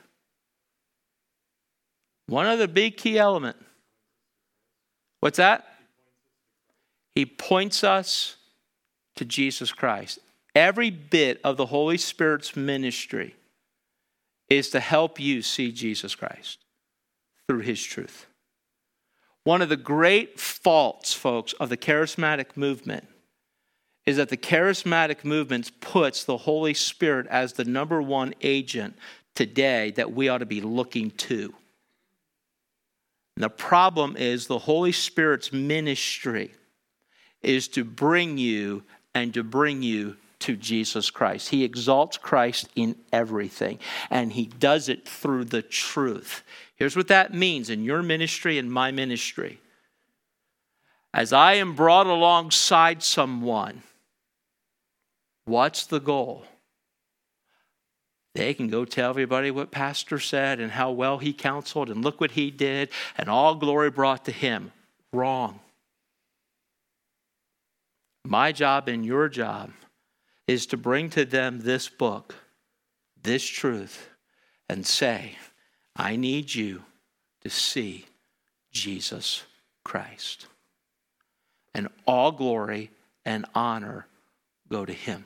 One other big key element. What's that? He points us to Jesus Christ. Every bit of the Holy Spirit's ministry is to help you see Jesus Christ through his truth. One of the great faults, folks, of the charismatic movement is that the charismatic movement puts the Holy Spirit as the number one agent today that we ought to be looking to. And the problem is the Holy Spirit's ministry is to bring you and to bring you to Jesus Christ. He exalts Christ in everything, and he does it through the truth. Here's what that means in your ministry and my ministry. As I am brought alongside someone, what's the goal? They can go tell everybody what pastor said and how well he counseled and look what he did and all glory brought to him. Wrong. My job and your job is to bring to them this book, this truth, and say, I need you to see Jesus Christ. And all glory and honor go to him.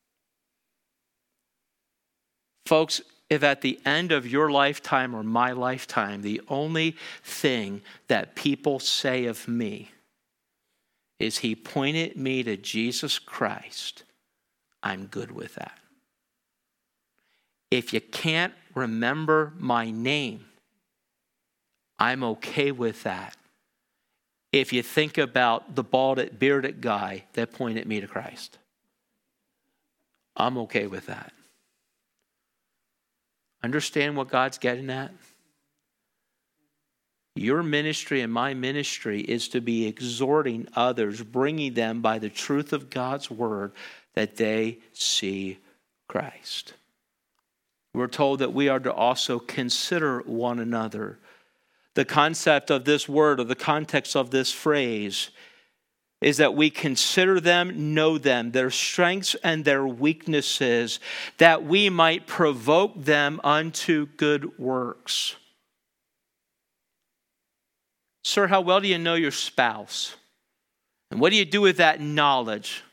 Folks, if at the end of your lifetime or my lifetime, the only thing that people say of me is he pointed me to Jesus Christ, I'm good with that. If you can't remember my name, I'm okay with that. If you think about the bald bearded guy that pointed me to Christ, I'm okay with that. Understand what God's getting at? Your ministry and my ministry is to be exhorting others, bringing them by the truth of God's word that they see Christ. We're told that we are to also consider one another. The concept of this word, or the context of this phrase, is that we consider them, know them, their strengths and their weaknesses, that we might provoke them unto good works. Sir, how well do you know your spouse? And what do you do with that knowledge?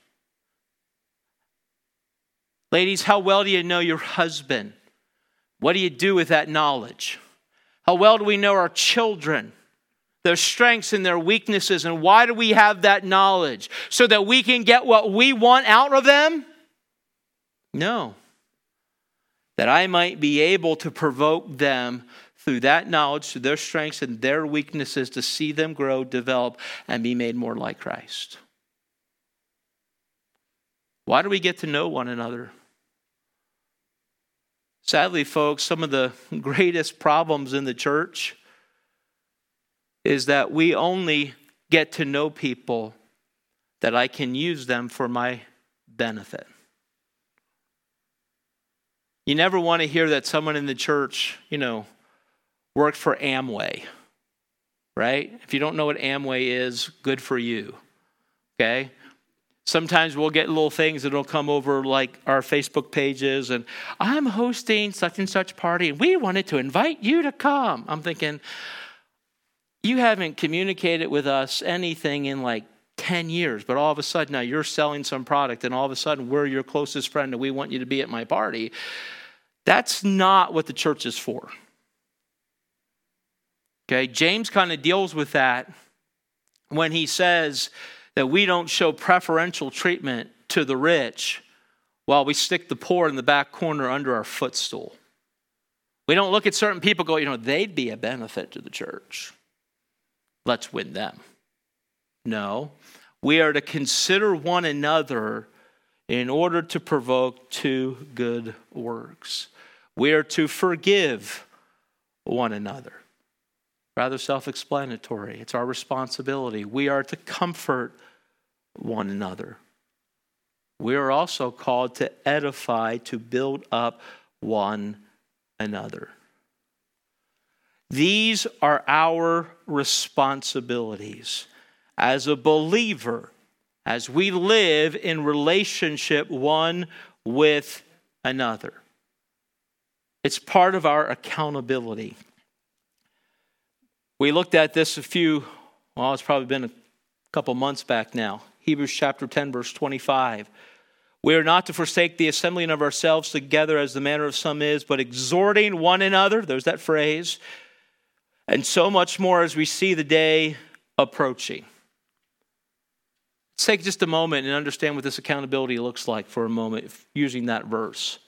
Ladies, how well do you know your husband? What do you do with that knowledge? How well do we know our children? Their strengths and their weaknesses, and why do we have that knowledge? So that we can get what we want out of them? No. That I might be able to provoke them through that knowledge, through their strengths and their weaknesses, to see them grow, develop, and be made more like Christ. Why do we get to know one another? Sadly, folks, some of the greatest problems in the church is that we only get to know people that I can use them for my benefit. You never want to hear that someone in the church, you know, worked for Amway, right? If you don't know what Amway is, good for you, okay? Sometimes we'll get little things that'll come over like our Facebook pages, and I'm hosting such and such party, and we wanted to invite you to come. I'm thinking, you haven't communicated with us anything in like ten years, but all of a sudden now you're selling some product, and all of a sudden we're your closest friend and we want you to be at my party. That's not what the church is for. Okay, James kind of deals with that when he says that we don't show preferential treatment to the rich while we stick the poor in the back corner under our footstool. We don't look at certain people and go, you know, they'd be a benefit to the church. Let's win them. No, we are to consider one another in order to provoke to good works. We are to forgive one another. Rather self-explanatory. It's our responsibility. We are to comfort one another. We are also called to edify, to build up one another. These are our responsibilities as a believer, as we live in relationship one with another. It's part of our accountability. We looked at this a few, well, it's probably been a couple months back now. Hebrews chapter ten, verse twenty-five. We are not to forsake the assembling of ourselves together as the manner of some is, but exhorting one another, there's that phrase, and so much more as we see the day approaching. Let's take just a moment and understand what this accountability looks like for a moment using that verse.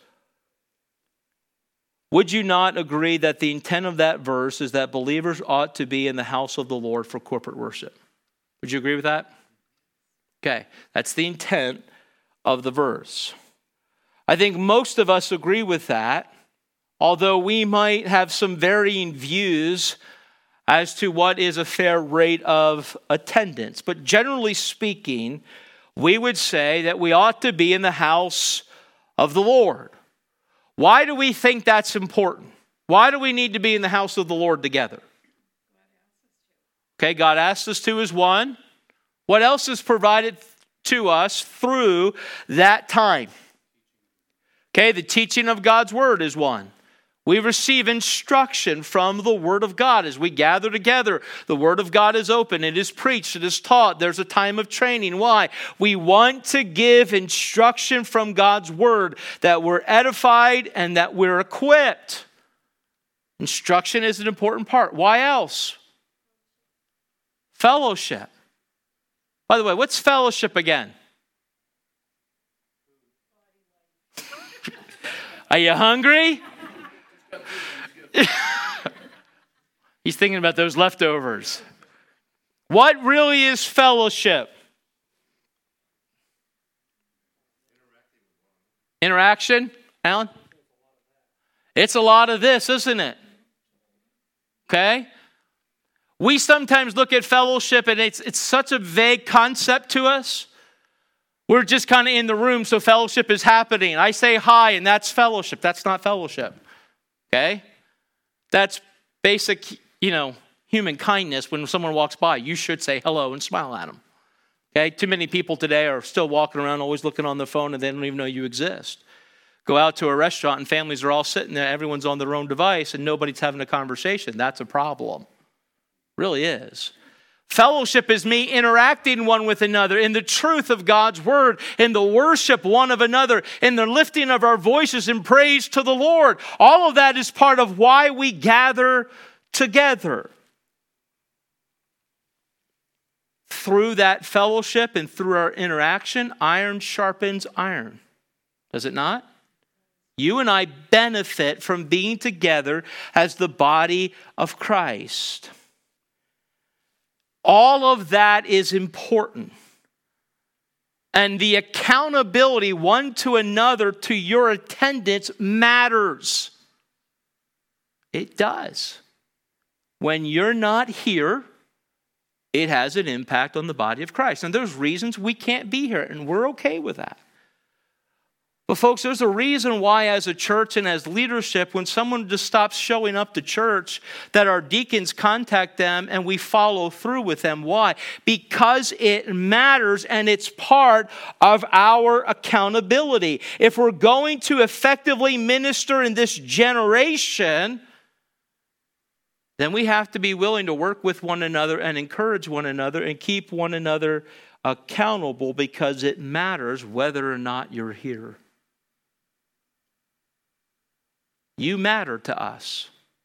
Would you not agree that the intent of that verse is that believers ought to be in the house of the Lord for corporate worship? Would you agree with that? Okay, that's the intent of the verse. I think most of us agree with that, although we might have some varying views as to what is a fair rate of attendance. But generally speaking, we would say that we ought to be in the house of the Lord. Why do we think that's important? Why do we need to be in the house of the Lord together? Okay, God asked us to is one. What else is provided to us through that time? Okay, the teaching of God's word is one. We receive instruction from the word of God as we gather together. The word of God is open. It is preached. It is taught. There's a time of training. Why? We want to give instruction from God's word that we're edified and that we're equipped. Instruction is an important part. Why else? Fellowship. By the way, what's fellowship again? Are you hungry? He's thinking about those leftovers. What really is fellowship? Interaction, Alan? It's a lot of this, isn't it? Okay? We sometimes look at fellowship and it's, it's such a vague concept to us. We're just kind of in the room, so fellowship is happening. I say hi, and that's fellowship. That's not fellowship. Okay? That's basic, you know, human kindness. When someone walks by, you should say hello and smile at them. Okay? Too many people today are still walking around always looking on their phone and they don't even know you exist. Go out to a restaurant and families are all sitting there. Everyone's on their own device and nobody's having a conversation. That's a problem. Really is. Fellowship is me interacting one with another in the truth of God's word, in the worship one of another, in the lifting of our voices in praise to the Lord. All of that is part of why we gather together. Through that fellowship and through our interaction, iron sharpens iron. Does it not? You and I benefit from being together as the body of Christ. All of that is important. And the accountability one to another to your attendance matters. It does. When you're not here, it has an impact on the body of Christ. And there's reasons we can't be here, and we're okay with that. But folks, there's a reason why as a church and as leadership, when someone just stops showing up to church, that our deacons contact them and we follow through with them. Why? Because it matters and it's part of our accountability. If we're going to effectively minister in this generation, then we have to be willing to work with one another and encourage one another and keep one another accountable, because it matters whether or not you're here. You matter to us.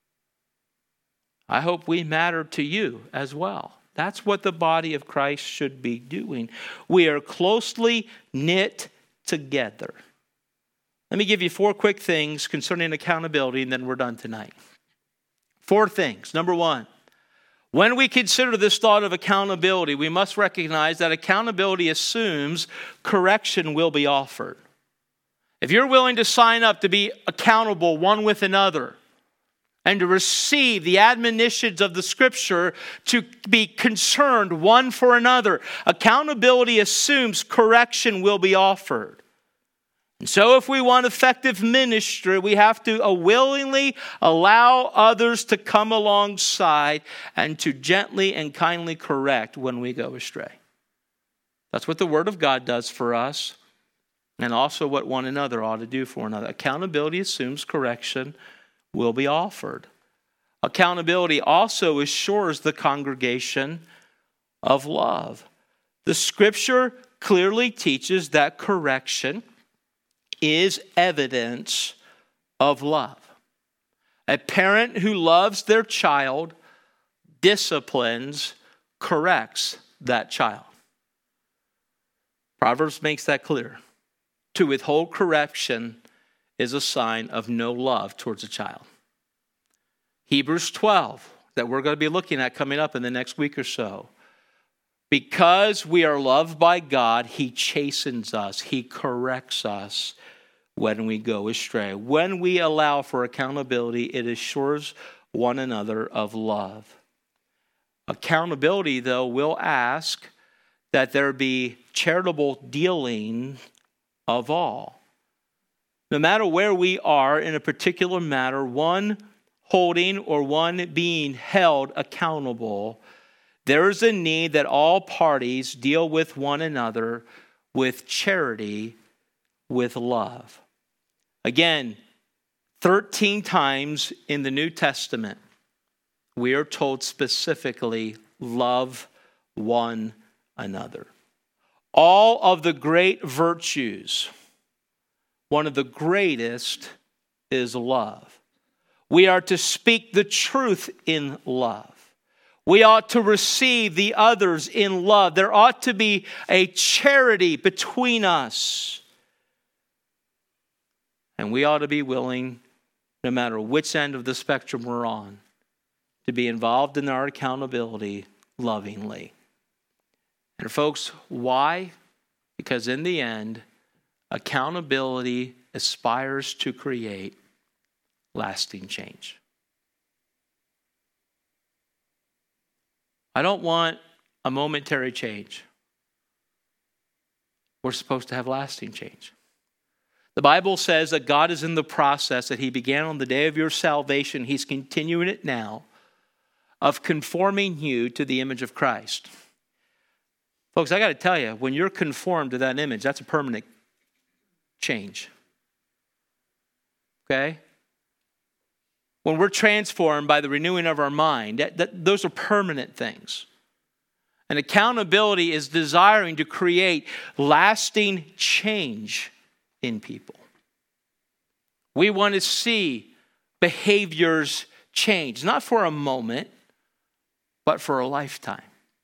I hope we matter to you as well. That's what the body of Christ should be doing. We are closely knit together. Let me give you four quick things concerning accountability, and then we're done tonight. Four things. Number one, when we consider this thought of accountability, we must recognize that accountability assumes correction will be offered. If you're willing to sign up to be accountable one with another and to receive the admonitions of the Scripture to be concerned one for another, accountability assumes correction will be offered. And so if we want effective ministry, we have to willingly allow others to come alongside and to gently and kindly correct when we go astray. That's what the Word of God does for us, and also what one another ought to do for one another. Accountability assumes correction will be offered. Accountability also assures the congregation of love. The Scripture clearly teaches that correction is evidence of love. A parent who loves their child disciplines, corrects that child. Proverbs makes that clear. To withhold correction is a sign of no love towards a child. Hebrews twelve, that we're going to be looking at coming up in the next week or so. Because we are loved by God, He chastens us. He corrects us when we go astray. When we allow for accountability, it assures one another of love. Accountability, though, will ask that there be charitable dealing of all. No matter where we are in a particular matter, one holding or one being held accountable, there is a need that all parties deal with one another with charity, with love. Again, thirteen times in the New Testament, we are told specifically, love one another. All of the great virtues, one of the greatest is love. We are to speak the truth in love. We ought to receive the others in love. There ought to be a charity between us. And we ought to be willing, no matter which end of the spectrum we're on, to be involved in our accountability lovingly. And folks, why? Because in the end, accountability aspires to create lasting change. I don't want a momentary change. We're supposed to have lasting change. The Bible says that God is in the process that He began on the day of your salvation. He's continuing it now, of conforming you to the image of Christ. Folks, I got to tell you, when you're conformed to that image, that's a permanent change. Okay? when we're transformed by the renewing of our mind, that, that, those are permanent things. And accountability is desiring to create lasting change in people. We want to see behaviors change, not for a moment, but for a lifetime.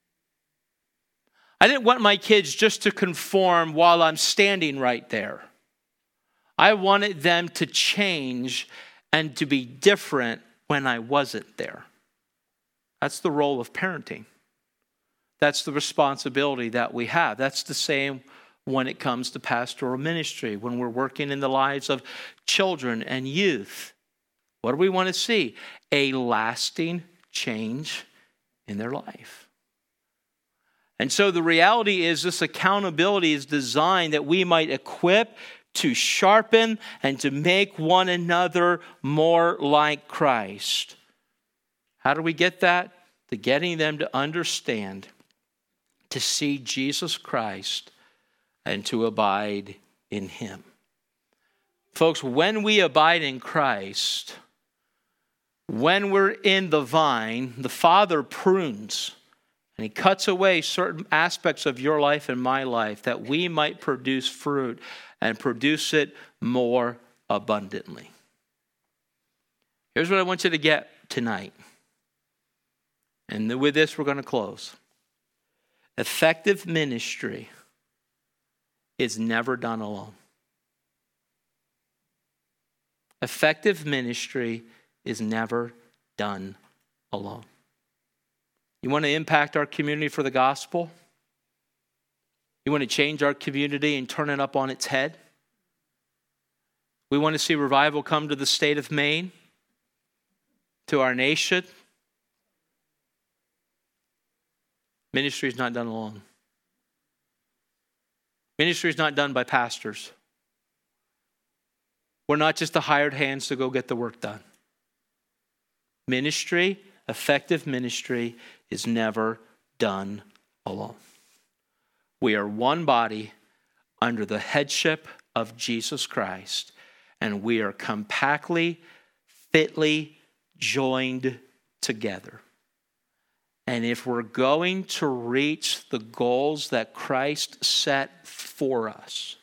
I didn't want my kids just to conform while I'm standing right there. I wanted them to change and to be different when I wasn't there. That's the role of parenting. That's the responsibility that we have. That's the same when it comes to pastoral ministry, when we're working in the lives of children and youth. What do we want to see? A lasting change in their life. And so the reality is this accountability is designed that we might equip, to sharpen, and to make one another more like Christ. How do we get that? To getting them to understand, to see Jesus Christ, and to abide in him. Folks, when we abide in Christ, when we're in the vine, the Father prunes and he cuts away certain aspects of your life and my life that we might produce fruit and produce it more abundantly. Here's what I want you to get tonight. And with this, we're going to close. Effective ministry is never done alone. Effective ministry is never done alone. You want to impact our community for the gospel? You want to change our community and turn it up on its head? We want to see revival come to the state of Maine, to our nation. Ministry is not done alone. Ministry is not done by pastors. We're not just the hired hands to go get the work done. Ministry, effective ministry, is never done alone. We are one body under the headship of Jesus Christ, and we are compactly, fitly joined together. And if we're going to reach the goals that Christ set for us,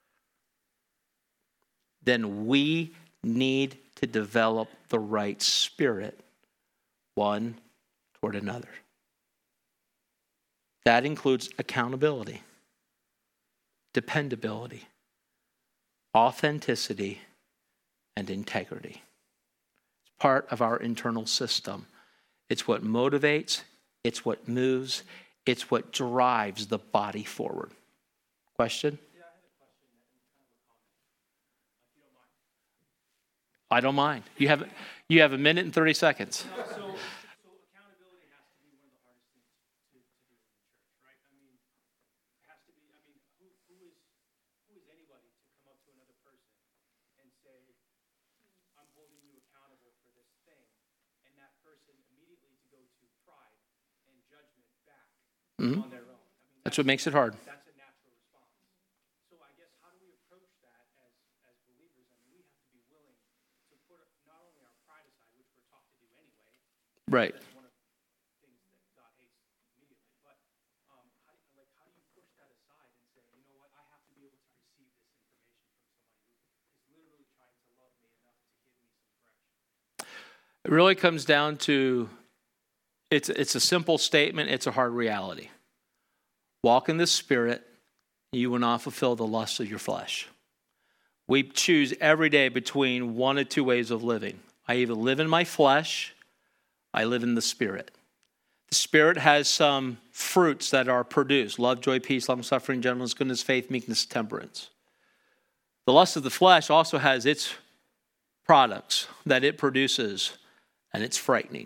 then we need to develop the right spirit one toward another. That includes accountability, dependability, authenticity, and integrity. It's part of our internal system. It's what motivates, it's what moves, it's what drives the body forward. Question? Yeah, I had a question and kind of a comment, if you don't mind. I don't mind. You have you have a minute and thirty seconds. No, so, so accountability has to be one of the hardest things to, to do in the church, right? I mean, it has to be. I mean, who who is who is anybody to come up to another person and say, "I'm holding you accountable for this thing," and that person immediately to go to pride and judgment back mm-hmm. on their own. I mean, that's, that's what makes it hard. That's a natural response. So I guess how do we approach that as as believers? I mean, we have to be willing to put not only our pride aside, which we're taught to do anyway. Right. That's one of the things that God hates immediately. But um, how do you, like how do you push that aside and say, you know what, I have to be able to receive this information from somebody who is literally trying to love me enough to give me some correction? It really comes down to it's it's a simple statement, it's a hard reality. Walk in the Spirit, you will not fulfill the lusts of your flesh. We choose every day between one or two ways of living. I either live in my flesh, I live in the Spirit. The Spirit has some fruits that are produced: love, joy, peace, long-suffering, gentleness, goodness, faith, meekness, temperance. The lust of the flesh also has its products that it produces, and it's frightening.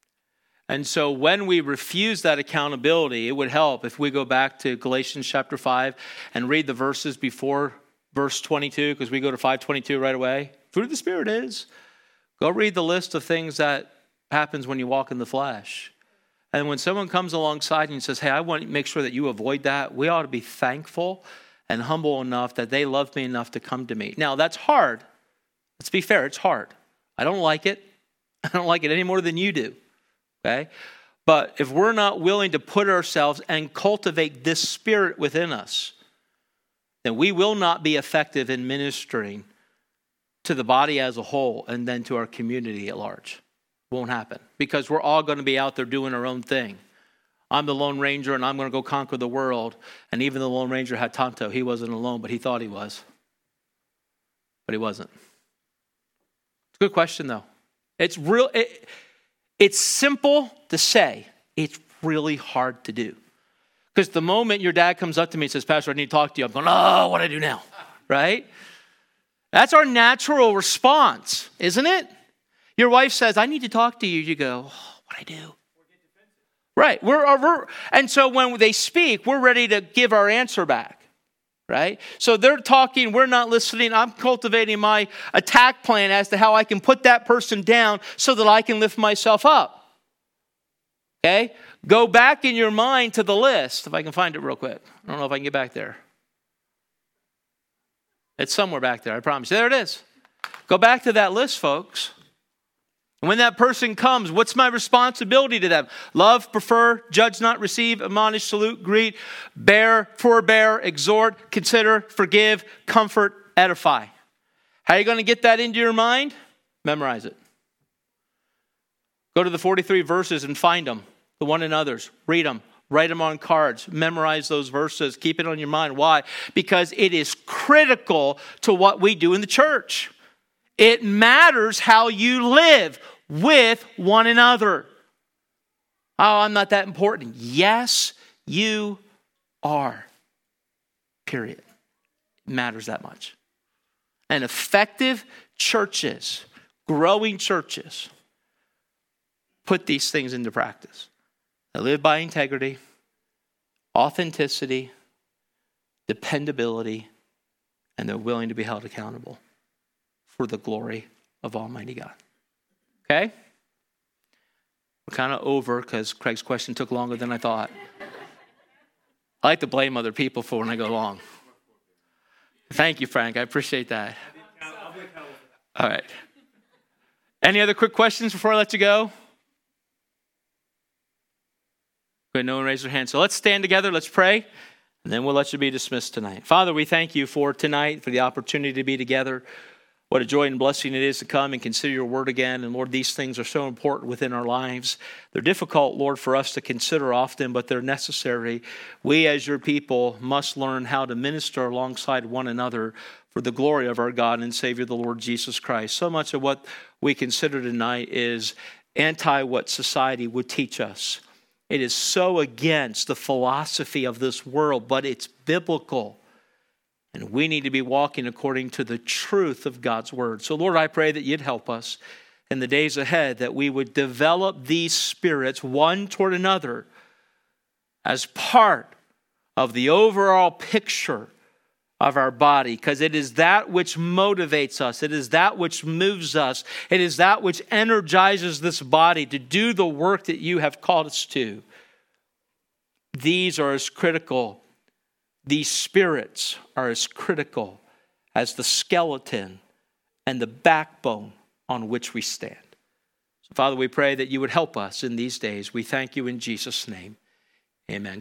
And so when we refuse that accountability, it would help if we go back to Galatians chapter five and read the verses before verse twenty-two, because we go to five twenty-two right away. Fruit of the Spirit is. Go read the list of things that happens when you walk in the flesh. And when someone comes alongside you and says, hey, I want to make sure that you avoid that, we ought to be thankful and humble enough that they love me enough to come to me. Now, that's hard. Let's be fair, it's hard. I don't like it. I don't like it any more than you do. Okay? But if we're not willing to put ourselves and cultivate this spirit within us, then we will not be effective in ministering to the body as a whole and then to our community at large. Won't happen because we're all going to be out there doing our own thing. I'm the Lone Ranger and I'm going to go conquer the world. And even the Lone Ranger had Tonto. He wasn't alone, but he thought he was. But he wasn't. It's a good question though. It's real. It, it's simple to say. It's really hard to do. Because the moment your dad comes up to me and says, Pastor, I need to talk to you, I'm going, oh, what do I do now? Right? That's our natural response, isn't it? Your wife says, I need to talk to you. You go, oh, what do I do? Right. We're, we're, and so when they speak, we're ready to give our answer back. Right? So they're talking, we're not listening. I'm cultivating my attack plan as to how I can put that person down so that I can lift myself up. Okay? Go back in your mind to the list, if I can find it real quick. I don't know if I can get back there. It's somewhere back there, I promise you. There it is. Go back to that list, folks. And when that person comes, what's my responsibility to them? Love, prefer, judge not, receive, admonish, salute, greet, bear, forbear, exhort, consider, forgive, comfort, edify. How are you going to get that into your mind? Memorize it. Go to the forty-three verses and find them, the one and others. Read them. Write them on cards. Memorize those verses. Keep it on your mind. Why? Because it is critical to what we do in the church. It matters how you live with one another. Oh, I'm not that important. Yes, you are. Period. It matters that much. And effective churches, growing churches, put these things into practice. They live by integrity, authenticity, dependability, and they're willing to be held accountable for the glory of Almighty God. Okay? We're kind of over because Craig's question took longer than I thought. I like to blame other people for when I go long. Thank you, Frank. I appreciate that. All right. Any other quick questions before I let you go? Good, no one raised their hand. So let's stand together. Let's pray. And then we'll let you be dismissed tonight. Father, we thank you for tonight, for the opportunity to be together. What a joy and blessing it is to come and consider your word again. And Lord, these things are so important within our lives. They're difficult, Lord, for us to consider often, but they're necessary. We as your people must learn how to minister alongside one another for the glory of our God and Savior, the Lord Jesus Christ. So much of what we consider tonight is anti what society would teach us. It is so against the philosophy of this world, but it's biblical. And we need to be walking according to the truth of God's word. So, Lord, I pray that you'd help us in the days ahead, that we would develop these spirits one toward another as part of the overall picture of our body, because it is that which motivates us. It is that which moves us. It is that which energizes this body to do the work that you have called us to. These are as critical These spirits are as critical as the skeleton and the backbone on which we stand. So, Father, we pray that you would help us in these days. We thank you in Jesus' name. Amen.